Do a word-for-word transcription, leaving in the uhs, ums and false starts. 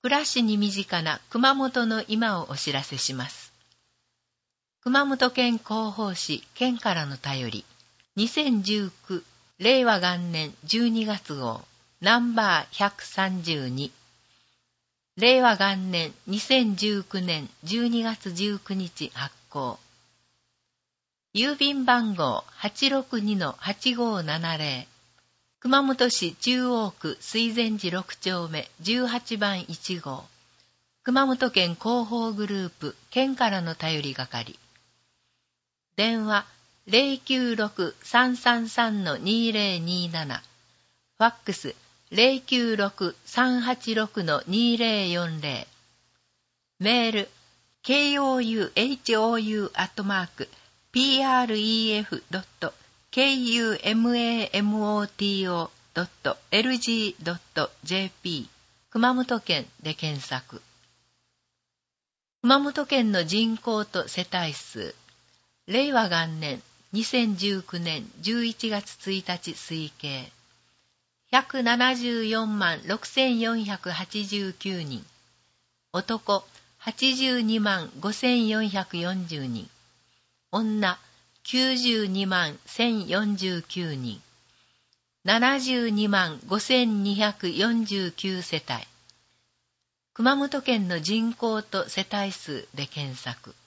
暮らしに身近な熊本の今をお知らせします。熊本県広報誌県からの便りにせんじゅうきゅうれいわ元年じゅうにがつ号ナンバーひゃくさんじゅうに、れいわ元年にせんじゅうきゅうねんじゅうにがつじゅうくにち発行。郵便番号 はちろくにのはちごーななぜろ、熊本市中央区水前寺ろくちょうめじゅうはちばんいちごう、熊本県広報グループ県からの便り係。電話 ゼロきゅうろく さんさんさん にぜろになな、ファックス ゼロきゅうろく さんはちろく にぜろよんぜろ、メール ケーオーユーエイチオーユー アットマーク ピーアールイーエフ ドット ケーユーエムエーエムオーティーオー ドット エルジー ドット ジェーピー 熊本県で検索。熊本県の人口と世帯数、れいわ元年にせんじゅうきゅうねんじゅういちがつついたち推計ひゃくななじゅうよんまんろくせんよんひゃくはちじゅうきゅうにん、男はちじゅうにまんごせんよんひゃくよんじゅうにん、女きゅうじゅうにまんせんよんじゅうきゅうにん、ななじゅうにまんごせんにひゃくよんじゅうきゅう世帯。熊本県の人口と世帯数で検索。